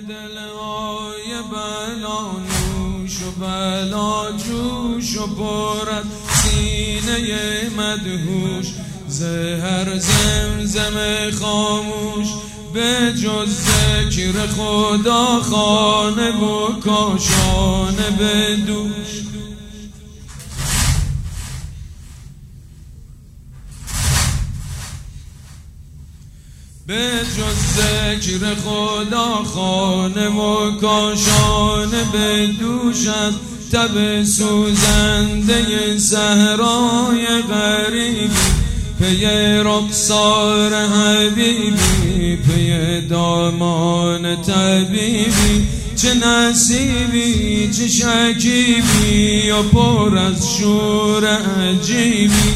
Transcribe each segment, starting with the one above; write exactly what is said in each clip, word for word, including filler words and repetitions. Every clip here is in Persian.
دلهای بلا نوش و بلا جوش و برد سینه مدهوش، زهر زمزم خاموش به جز ذکر خدا خانه و کاشانه به دوش. به جز ذکر خدا خانه و کاشانه به دوشم، تب سوزنده صحرای غریبی پی رخسار حبیبی، پی دامان طبیبی، چه نصیبی چه شکیبی و پر از شور عجیبی.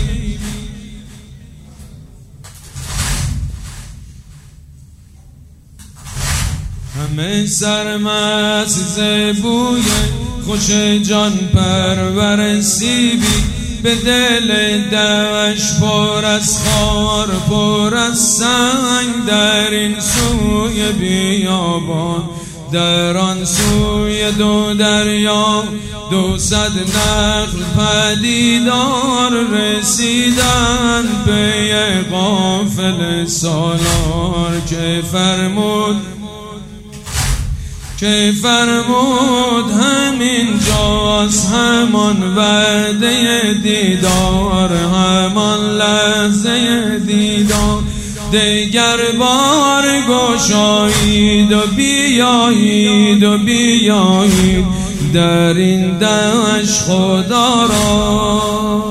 همه سرمست ز بوی خوش جان پرور سیبی، به دل دشت پر از خار پر از سنگ، در این سوی بیابان در آن سوی دو دریا، دو صد نخل پدیدار رسیدن پی غافل سالار، که فرمود که فرمود همین جاست همان وعده دیدار، همان لحظه دیدار. دیگر بار گشایید و بیایید و بیایید در این دشت خدا را.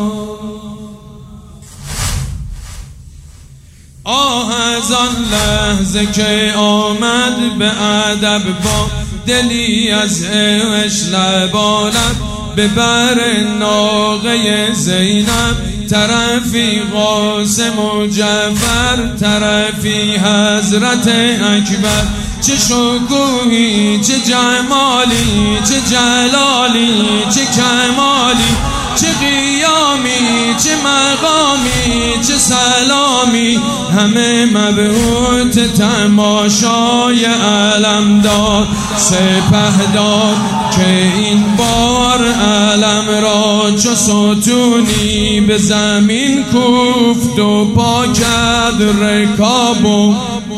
آه از آن لحظه که آمد به ادب با دلی از عشق لبالب، به بر ناقه زینب طرفی قاسم و جعفر، طرفی حضرت اکبر. چه شکوهی چه جمالی چه جلالی چه کمالی، چه قیامی چه مقامی چه سلامی، همه مبهوت تماشای علمدار سپهدار، که این بار علم را چو ستونی به زمین کوفت و پا کرد رکابو.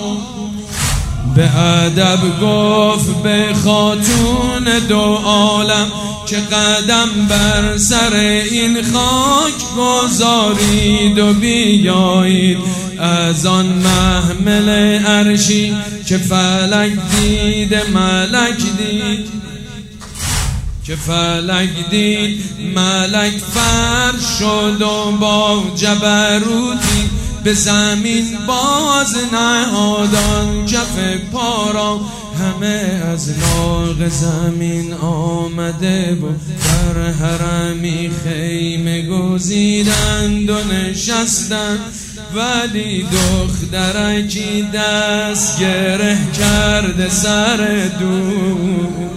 به ادب گفت به خاتون دو عالم که قدم بر سر این خاک گذارید و بیایید از آن محمل عرشی که فلک دید ملک دید، که فلک دید ملک فرش شد و با جبروتی به زمین باز نهادان کف پارا. همه از لاغ زمین آمده و در حرمی خیمه گزیدند و نشستند، ولی دخترکی دست گره کرده سر دوش.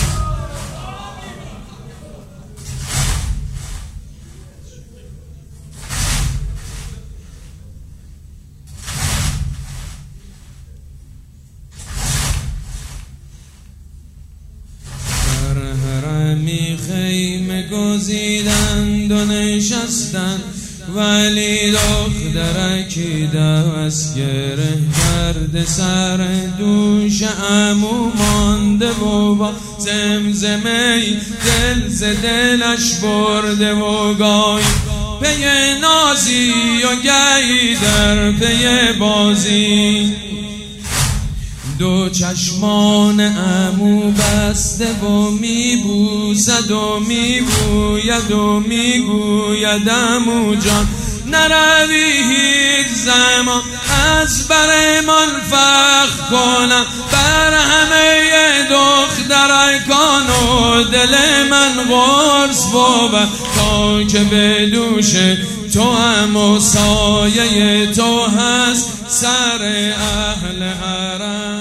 می خیمه گزیدند و نشستند، ولی دخترکی دست گره کرده سر دوش عمو مانده و با زمزمه دل ز دلش برده و گاهی پی نازی و گهی در پی بازی. دو چشمان عمو بسته و میبوسد و میبوید و میگوید عمو جان نروی هیچ زمان از برمان فخر کنم بر همه دخترکان و دل من قرص بود تا که به دوش تو هم و سایه تو هست سر اهل حرم.